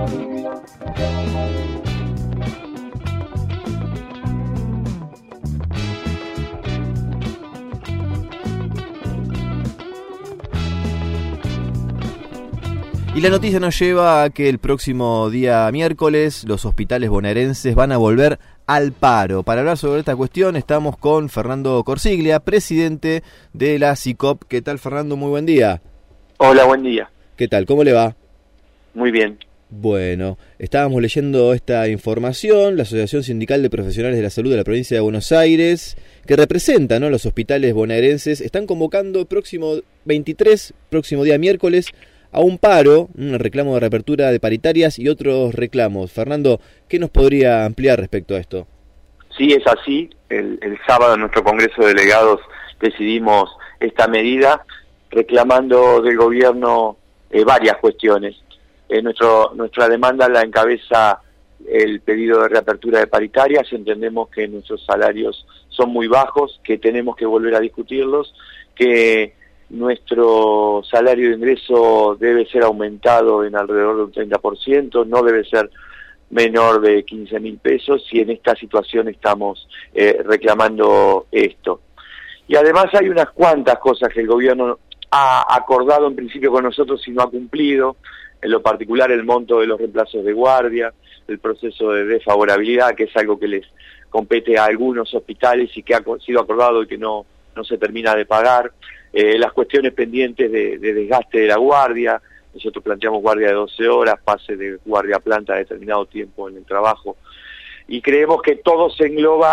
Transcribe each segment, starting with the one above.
Y la noticia nos lleva a que el próximo día miércoles los hospitales bonaerenses van a volver al paro. Para hablar sobre esta cuestión estamos con Fernando Corsiglia, presidente de la SICOP. ¿Qué tal, Fernando? Muy buen día. Hola, buen día. ¿Qué tal? ¿Cómo le va? Muy bien. Bueno, estábamos leyendo esta información, la Asociación Sindical de Profesionales de la Salud de la Provincia de Buenos Aires, que representa, ¿no?, los hospitales bonaerenses, están convocando el próximo 23, próximo día miércoles, a un paro, un reclamo de reapertura de paritarias y otros reclamos. Fernando, ¿qué nos podría ampliar respecto a esto? Sí, es así. El sábado en nuestro Congreso de Delegados decidimos esta medida reclamando del gobierno varias cuestiones. Nuestra demanda la encabeza el pedido de reapertura de paritarias. Entendemos que nuestros salarios son muy bajos, que tenemos que volver a discutirlos, que nuestro salario de ingreso debe ser aumentado en alrededor de un 30%, no debe ser menor de 15.000 pesos, y en esta situación estamos reclamando esto. Y además hay unas cuantas cosas que el gobierno ha acordado en principio con nosotros y no ha cumplido, en lo particular el monto de los reemplazos de guardia, el proceso de desfavorabilidad, que es algo que les compete a algunos hospitales y que ha sido acordado y que no se termina de pagar. Las cuestiones pendientes de desgaste de la guardia. Nosotros planteamos guardia de 12 horas, pase de guardia a planta a determinado tiempo en el trabajo, y creemos que todo esto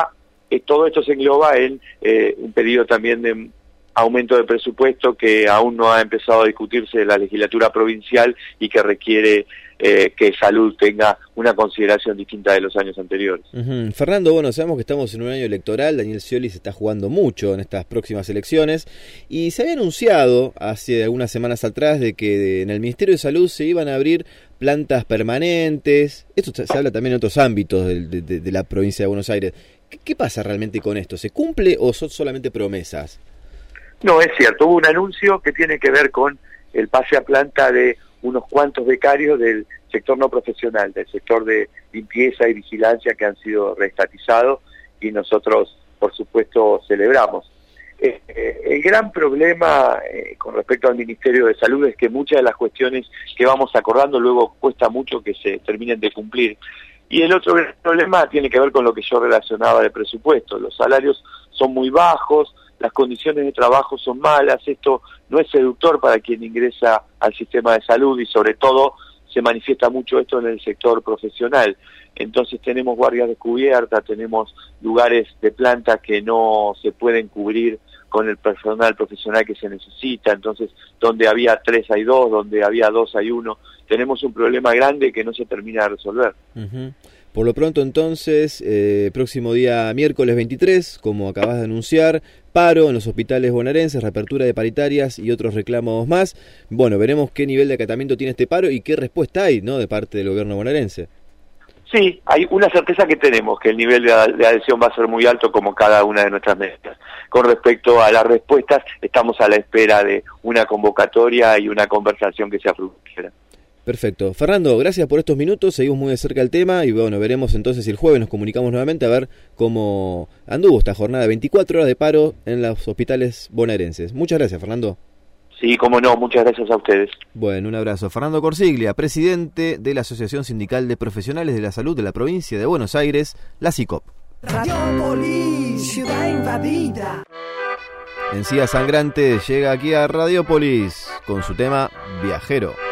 se engloba en un pedido también de aumento de presupuesto que aún no ha empezado a discutirse en la legislatura provincial y que requiere que salud tenga una consideración distinta de los años anteriores. Fernando, bueno, sabemos que estamos en un año electoral, Daniel Scioli se está jugando mucho en estas próximas elecciones, y se había anunciado hace algunas semanas atrás de que en el Ministerio de Salud se iban a abrir plantas permanentes. Esto se habla también en otros ámbitos de la provincia de Buenos Aires. ¿Qué pasa realmente con esto? ¿Se cumple o son solamente promesas? No, es cierto, hubo un anuncio que tiene que ver con el pase a planta de unos cuantos becarios del sector no profesional, del sector de limpieza y vigilancia, que han sido reestatizados, y nosotros, por supuesto, celebramos. El gran problema con respecto al Ministerio de Salud es que muchas de las cuestiones que vamos acordando luego cuesta mucho que se terminen de cumplir. Y el otro gran problema tiene que ver con lo que yo relacionaba de presupuesto. Los salarios son muy bajos, las condiciones de trabajo son malas, esto no es seductor para quien ingresa al sistema de salud, y sobre todo se manifiesta mucho esto en el sector profesional. Entonces tenemos guardias descubiertas, tenemos lugares de planta que no se pueden cubrir con el personal profesional que se necesita. Entonces, donde había 3 hay 2, donde había 2 hay 1. Tenemos un problema grande que no se termina de resolver. Por lo pronto, entonces, próximo día miércoles 23, como acabas de anunciar, paro en los hospitales bonaerenses, reapertura de paritarias y otros reclamos más. Bueno, veremos qué nivel de acatamiento tiene este paro y qué respuesta hay, ¿no?, de parte del gobierno bonaerense. Sí, hay una certeza que tenemos, que el nivel de adhesión va a ser muy alto, como cada una de nuestras metas. Con respecto a las respuestas, estamos a la espera de una convocatoria y una conversación que sea fructífera. Perfecto. Fernando, gracias por estos minutos, seguimos muy de cerca el tema y bueno, veremos entonces si el jueves nos comunicamos nuevamente a ver cómo anduvo esta jornada de 24 horas de paro en los hospitales bonaerenses. Muchas gracias, Fernando. Sí, cómo no, muchas gracias a ustedes. Bueno, un abrazo. Fernando Corsiglia, presidente de la Asociación Sindical de Profesionales de la Salud de la Provincia de Buenos Aires, la SICOP. Radiopolis, ciudad invadida. Encía Sangrante llega aquí a Radiopolis con su tema Viajero.